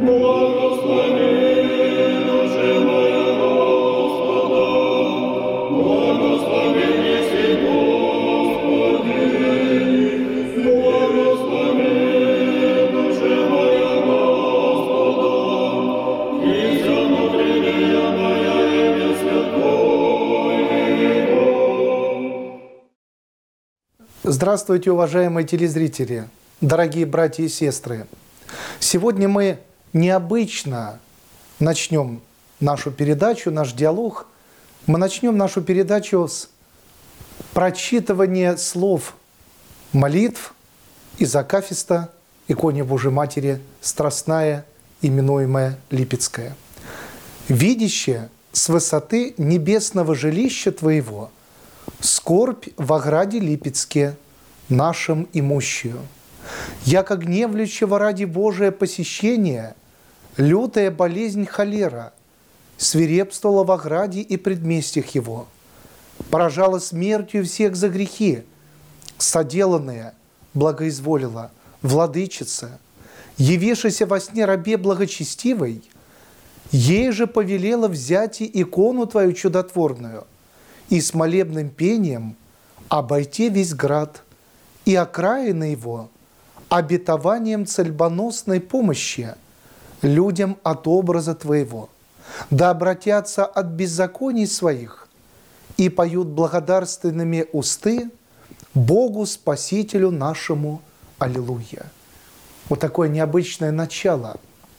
Здравствуйте, уважаемые телезрители, дорогие братья и сестры! Сегодня мы необычно начнем нашу передачу, наш диалог. Мы начнем нашу передачу с прочитывания слов молитв из акафиста иконе Божией Матери Страстная, именуемая Липецкая. «Видяще с высоты небесного жилища Твоего скорбь в ограде Липецке, нашим имущую. Яко гневлющего ради Божия посещения, лютая болезнь холера свирепствовала в ограде и предместьях его, поражала смертью всех за грехи, соделанные благоизволила владычица, явившаяся во сне рабе благочестивой, ей же повелела взять и икону Твою чудотворную и с молебным пением обойти весь град и окраины его обетованием цельбоносной помощи людям от образа Твоего, да обратятся от беззаконий своих и поют благодарственными усты Богу Спасителю нашему. Аллилуйя». Вот такое необычное начало.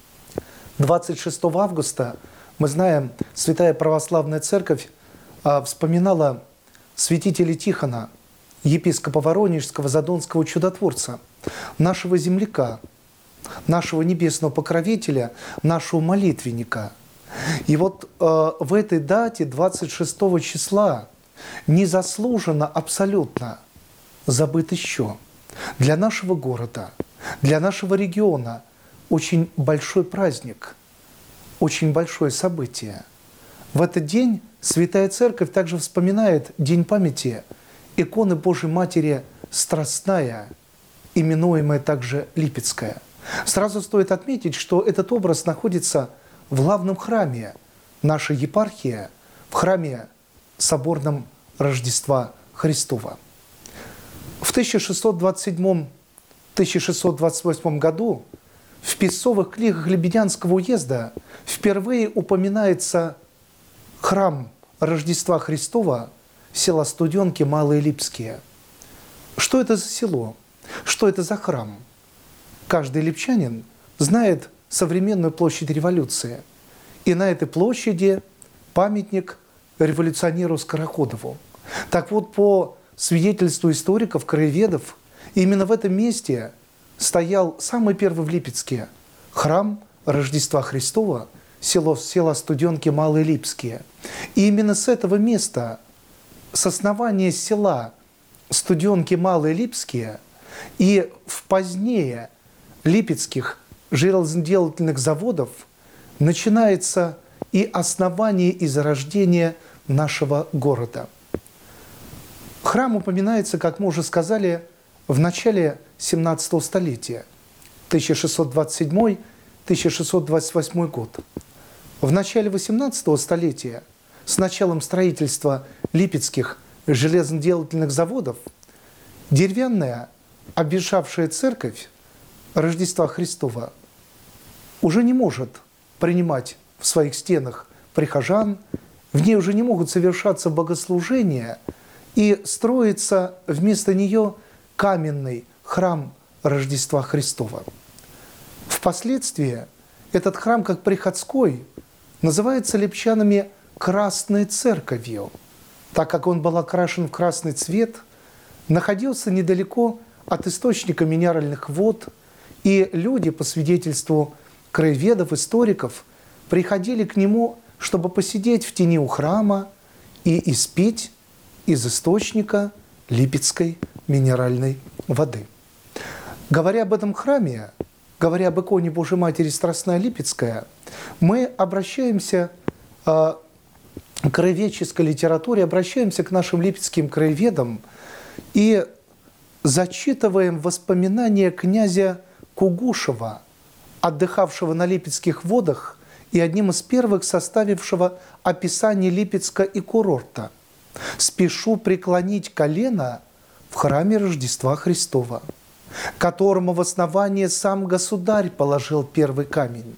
26 августа, мы знаем, Святая Православная Церковь вспоминала святителя Тихона, епископа Воронежского, Задонского чудотворца, нашего земляка, нашего небесного покровителя, нашего молитвенника. И вот в этой дате, 26 числа, незаслуженно абсолютно забыт еще для нашего города, для нашего региона очень большой праздник, очень большое событие. В этот день Святая Церковь также вспоминает День памяти иконы Божией Матери Страстная, именуемая также Липецкая. Сразу стоит отметить, что этот образ находится в главном храме нашей епархии, в храме соборном Рождества Христова. В 1627-1628 году в песцовых книгах Лебедянского уезда впервые упоминается храм Рождества Христова, села Студенки Малые Липские. Что это за село? Что это за храм? Каждый липчанин знает современную площадь революции. И на этой площади памятник революционеру Скороходову. Так вот, по свидетельству историков, краеведов, именно в этом месте стоял самый первый в Липецке храм Рождества Христова, села Студенки Малые Липские. И именно с этого места, с основания села Студенки Малые Липские и в позднее липецких железоделательных заводов начинается и основание и зарождение нашего города. Храм упоминается, как мы уже сказали, в начале 17 столетия, 1627-1628 год. В начале 18 столетия, с началом строительства липецких железоделательных заводов, деревянная обветшавшая церковь Рождества Христова уже не может принимать в своих стенах прихожан, в ней уже не могут совершаться богослужения, и строится вместо нее каменный храм Рождества Христова. Впоследствии этот храм, как приходской, называется липчанами Красной Церковью, так как он был окрашен в красный цвет, находился недалеко от источника минеральных вод, и люди, по свидетельству краеведов, историков, приходили к нему, чтобы посидеть в тени у храма и испить из источника липецкой минеральной воды. Говоря об этом храме, говоря об иконе Божией Матери Страстная Липецкая, мы обращаемся к краеведческой литературе, обращаемся к нашим липецким краеведам и зачитываем воспоминания князя Кугушева отдыхавшего на Липецких водах и одним из первых составившего описание Липецка и курорта, спешу преклонить колено в храме Рождества Христова, которому в основании сам государь положил первый камень.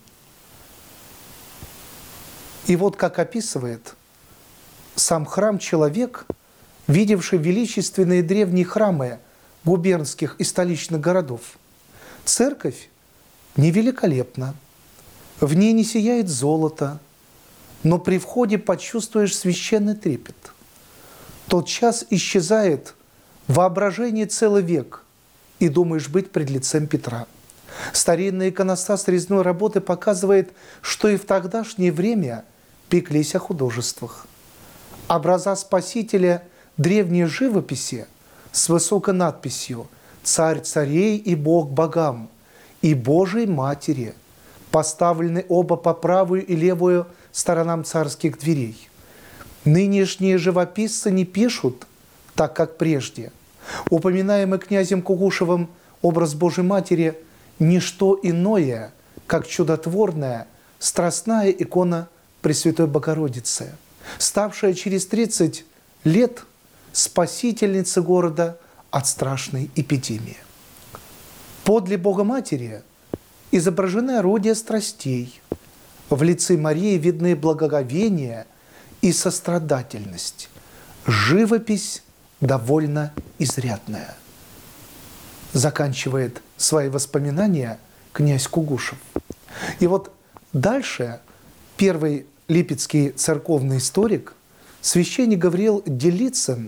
И вот как описывает сам храм человек, видевший величественные древние храмы губернских и столичных городов. Церковь невеликолепна, в ней не сияет золото, но при входе почувствуешь священный трепет. Тотчас исчезает воображение целый век, и думаешь быть пред лицем Петра. Старинный иконостас резной работы показывает, что и в тогдашнее время пеклись о художествах. Образа Спасителя древней живописи с высокой надписью «Царь царей и Бог богам» и «Божией Матери» поставлены оба по правую и левую сторонам царских дверей. Нынешние живописцы не пишут так, как прежде. Упоминаемый князем Кугушевым образ Божией Матери – не что иное, как чудотворная, страстная икона Пресвятой Богородицы, ставшая через 30 лет спасительницей города от страшной эпидемии. Подле Богоматери изображены орудия страстей. В лице Марии видны благоговение и сострадательность. Живопись довольно изрядная. Заканчивает свои воспоминания князь Кугушев. И вот дальше первый липецкий церковный историк, священник Гавриил Делицын,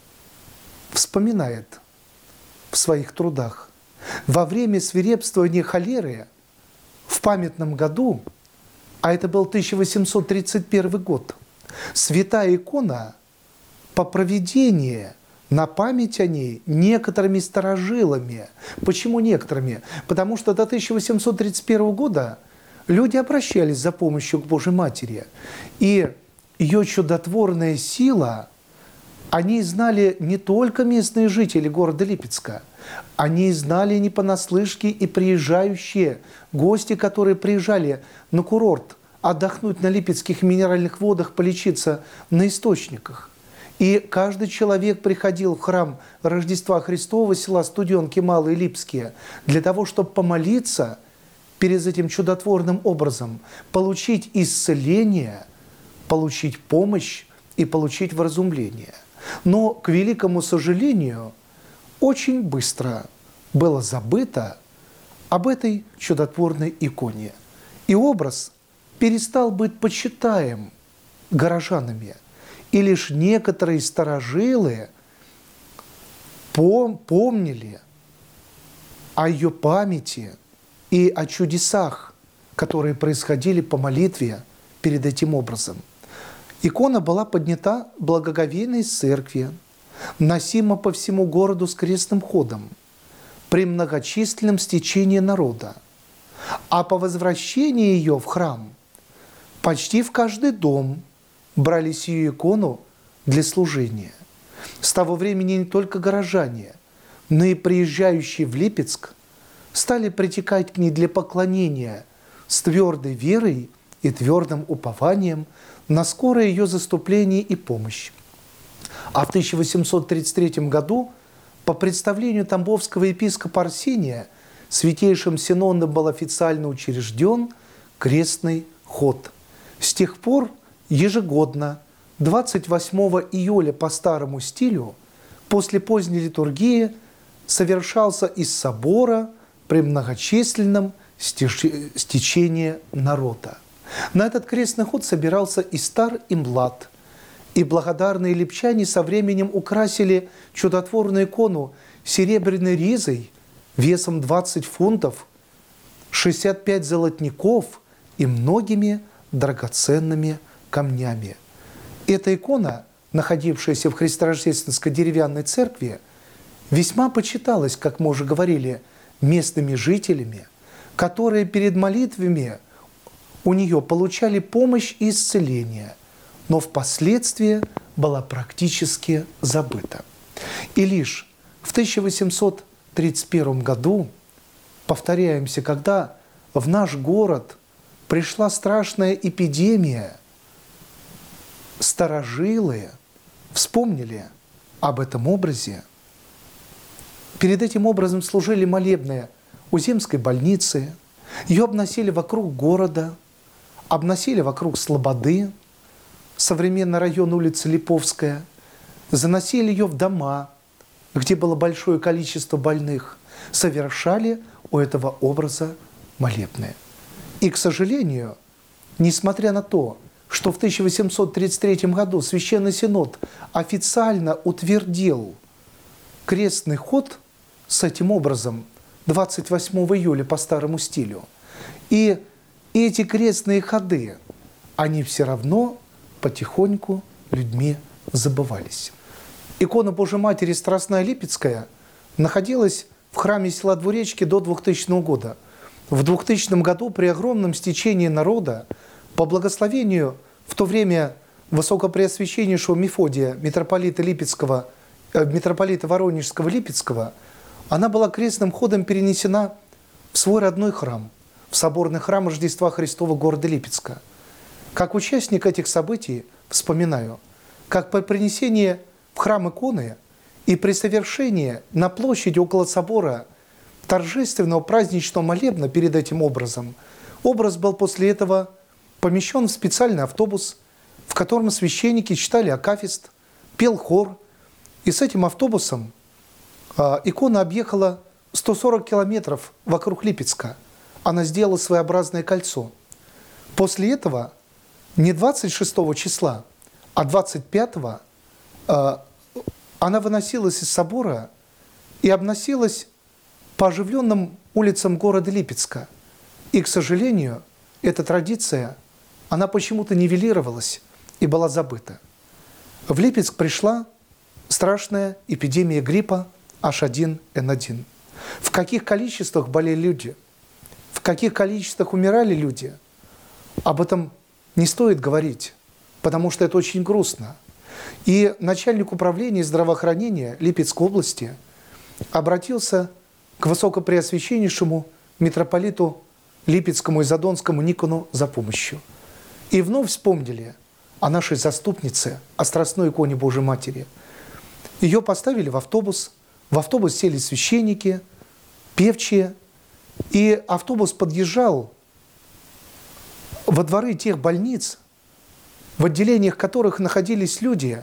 вспоминает в своих трудах: во время свирепствования холеры в памятном году, а это был 1831 год, святая икона по провидению на память о ней некоторыми старожилами. Почему некоторыми? Потому что до 1831 года люди обращались за помощью к Божьей Матери. И ее чудотворная сила, они знали не только местные жители города Липецка, они знали не понаслышке и приезжающие гости, которые приезжали на курорт отдохнуть на Липецких минеральных водах, полечиться на источниках. И каждый человек приходил в храм Рождества Христова села Студенки Малые Липские для того, чтобы помолиться перед этим чудотворным образом, получить исцеление, получить помощь и получить вразумление. Но, к великому сожалению, очень быстро было забыто об этой чудотворной иконе. И образ перестал быть почитаем горожанами. И лишь некоторые старожилы помнили о ее памяти и о чудесах, которые происходили по молитве перед этим образом. Икона была поднята благоговейно из церкви, носима по всему городу с крестным ходом, при многочисленном стечении народа. А по возвращении ее в храм почти в каждый дом брали сию икону для служения. С того времени не только горожане, но и приезжающие в Липецк стали притекать к ней для поклонения с твердой верой и твердым упованием на скорое ее заступление и помощь. А в 1833 году, по представлению тамбовского епископа Арсения, Святейшим Синодом был официально учрежден крестный ход. С тех пор ежегодно 28 июля по старому стилю после поздней литургии совершался из собора при многочисленном стечении народа. На этот крестный ход собирался и стар, и млад. И благодарные липчане со временем украсили чудотворную икону серебряной ризой весом 20 фунтов, 65 золотников и многими драгоценными камнями. Эта икона, находившаяся в Христорождественской деревянной церкви, весьма почиталась, как мы уже говорили, местными жителями, которые перед молитвами у нее получали помощь и исцеление, но впоследствии была практически забыта. И лишь в 1831 году, повторяемся, когда в наш город пришла страшная эпидемия, старожилы вспомнили об этом образе. Перед этим образом служили молебные у Земской больницы, ее обносили вокруг города, обносили вокруг Слободы, современный район улицы Липовская, заносили ее в дома, где было большое количество больных, совершали у этого образа молебные. И, к сожалению, несмотря на то, что в 1833 году Священный Синод официально утвердил крестный ход с этим образом 28 июля по старому стилю, и эти крестные ходы, они все равно потихоньку людьми забывались. Икона Божией Матери Страстная Липецкая находилась в храме села Двуречки до 2000 года. В 2000 году при огромном стечении народа по благословению в то время Высокопреосвященнейшего Мефодия, митрополита Воронежского Липецкого, она была крестным ходом перенесена в свой родной храм, в соборный храм Рождества Христова города Липецка. Как участник этих событий вспоминаю, как по принесении в храм иконы и при совершении на площади около собора торжественного праздничного молебна перед этим образом, образ был после этого помещен в специальный автобус, в котором священники читали акафист, пел хор, и с этим автобусом икона объехала 140 километров вокруг Липецка. Она сделала своеобразное кольцо. После этого не 26 числа, а 25-го она выносилась из собора и обносилась по оживленным улицам города Липецка. И, к сожалению, эта традиция, она почему-то нивелировалась и была забыта. В Липецк пришла страшная эпидемия гриппа H1N1. В каких количествах болели люди, в каких количествах умирали люди, об этом не стоит говорить, потому что это очень грустно. И начальник управления здравоохранения Липецкой области обратился к Высокопреосвященнейшему митрополиту Липецкому и Задонскому Никону за помощью. И вновь вспомнили о нашей заступнице, о Страстной иконе Божией Матери. Ее поставили в автобус сели священники, певчие, и автобус подъезжал во дворы тех больниц, в отделениях которых находились люди,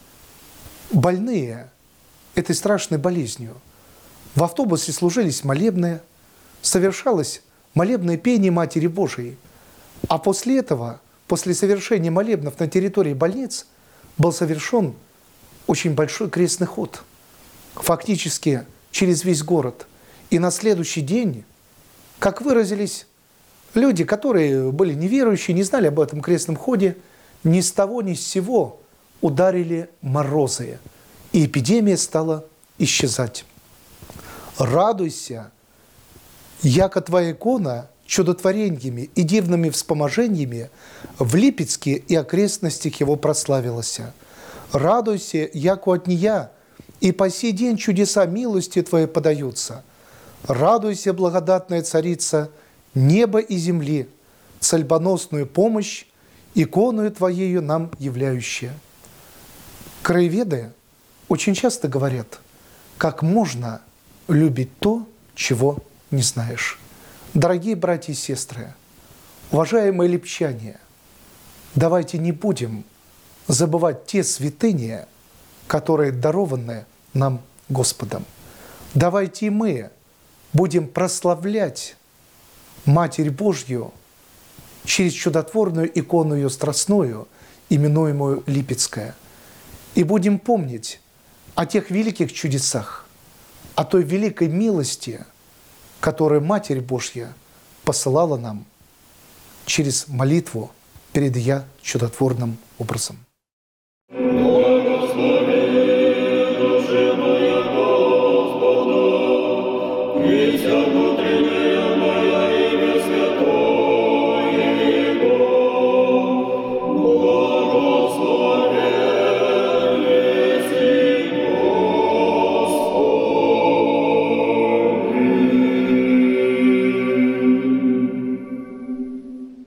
больные этой страшной болезнью. В автобусе служились молебные, совершалось молебное пение Матери Божией. А после этого, после совершения молебнов на территории больниц, был совершен очень большой крестный ход, фактически через весь город. И на следующий день, как выразились люди, которые были неверующие, не знали об этом крестном ходе, ни с того ни с сего ударили морозы, и эпидемия стала исчезать. Радуйся, яко твоя икона чудотворениями и дивными вспоможениями в Липецке и окрестностях его прославилась. Радуйся, яко от нея и по сей день чудеса милости твоей подаются. Радуйся, благодатная царица неба и земли, цельбоносную помощь иконою твоею нам являющая. Краеведы очень часто говорят, как можно любить то, чего не знаешь. Дорогие братья и сестры, уважаемые липчане, давайте не будем забывать те святыни, которые дарованы нам Господом. Давайте и мы будем прославлять Матерь Божью через чудотворную икону ее страстную, именуемую Липецкая. И будем помнить о тех великих чудесах, о той великой милости, которую Матерь Божья посылала нам через молитву перед ее чудотворным образом.